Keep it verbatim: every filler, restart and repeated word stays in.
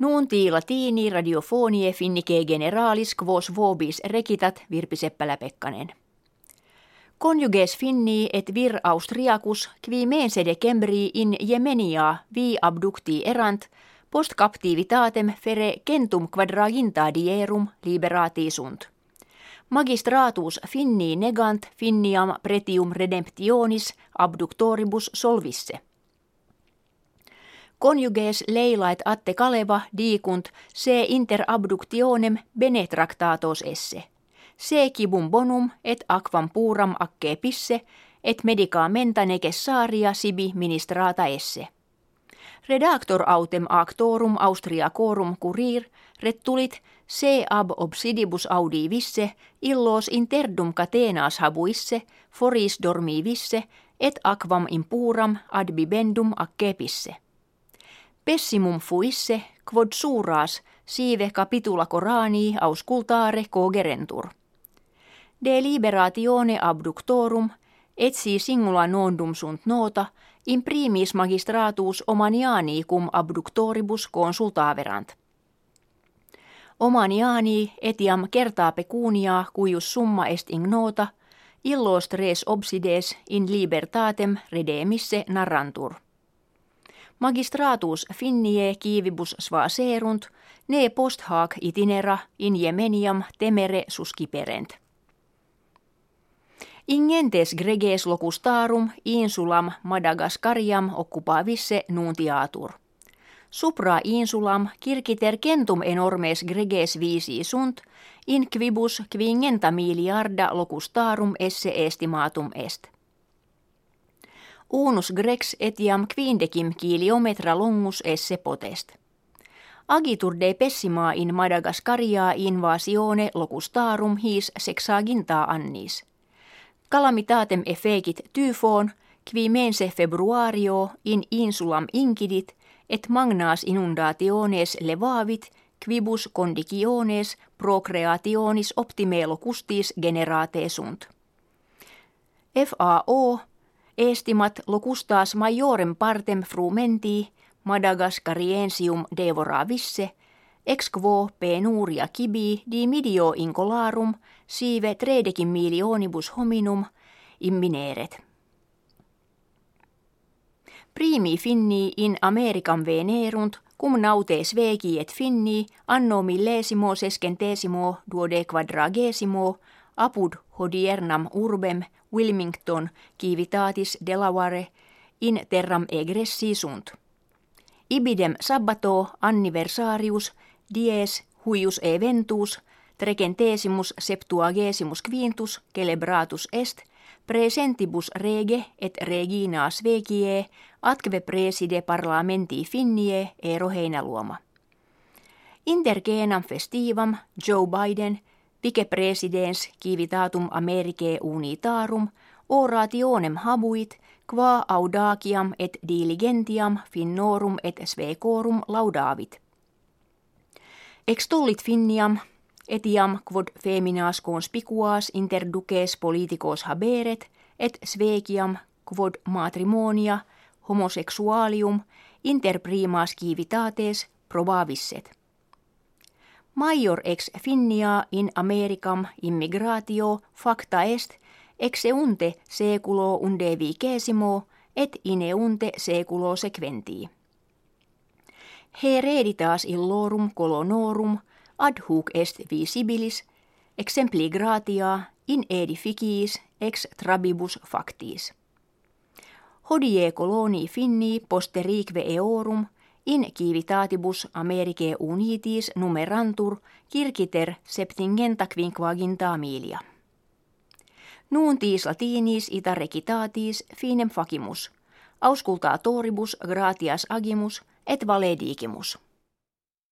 Nuuntii latini radiofonie finnike generalis quos vobis recitat Virpi Seppälä-Pekkanen. Conjuges finni et vir austriacus qui mensede cembrii in Jemenia vi abducti erant post captivitatem fere centum quadraginta dierum liberati sunt. Magistratus finni negant finniam pretium redemptionis abductoribus solvisse. Conjuges leilaet atte Kaleva dicunt se inter abductionem bene tractatos esse. Se cibum bonum et aquam puram acce pisse et medicamenta necessaria sibi ministrata esse. Redactor autem actorum Austriacorum curir rettulit se ab obsidibus audi visse illos interdum catenas habuisse foris dormi visse et aquam impuram ad bibendum acce pisse. Pessimum fuisse quod suras sive capitula Coranii auscultare cogerentur. De liberatione abductorum etsi singula nondum sunt nota in primis magistratus Omaniani cum abductoribus consultaverant. Omaniani etiam certa pecunia cuius summa est ignota illos tres obsides in libertatem redemisse narrantur. Magistratus finnie civibus svaserunt, ne post hac itinera in Jemeniam temere susciperent. Ingentes greges locustarum insulam Madagascariam occupavisse nuntiatur. Supra insulam circiter centum enormes greges visi sunt, in quibus quingenta miliarda locustarum esse estimatum est. Unus grex etiam quindecim kiliometra longus esse potest. Agitur de pessima in Madagascaria invasione locustarum his sexaginta annis. Calamitatem effecit typhon, qui mense februario in insulam incidit, et magnas inundationes levavit, quibus conditiones procreationis optime locustis generate sunt. F A O estimat locustas majorem partem frumenti Madagascariensium devoravisse, ex quo penuria cibi dimidio incolarum sive tredecim milionibus hominum immineret. Primi finni in Americam venerunt, cum naute sveci et finni anno millesimo sescentesimo duodequadragesimo apud hodiernam urbem Wilmington civitatis Delaware in terram egressi sunt. Ibidem sabbato anniversarius dies huius eventus trecentesimus septuagesimus quintus celebratus est presentibus rege et regina svecie atque preside parlamenti finnie Eero Heinäluoma. Inter genam festivam Joe Biden vice presidens civitatum Americae unitarum orationem habuit qua audaciam et diligentiam finnorum et svecorum laudavit. Extollit finniam etiam quod feminas conspicuas inter duces politicos haberet et sveciam quod matrimonia homosexualium inter primas civitates probavisset. Maior ex finnia in Americam immigratio facta est exeunte seculo undevicesimo et ineunte seculo sequentii. Hereditas illorum colonorum ad hoc est visibilis exempli gratia in edificiis ex trabibus factis. Hodie coloni finni posterique eorum in civitatibus Americae unitis numerantur circiter septingenta quinquaginta milia. Nuuntis latinis ita recitatis finem facimus, auscultatoribus gratias agimus et valedigimus.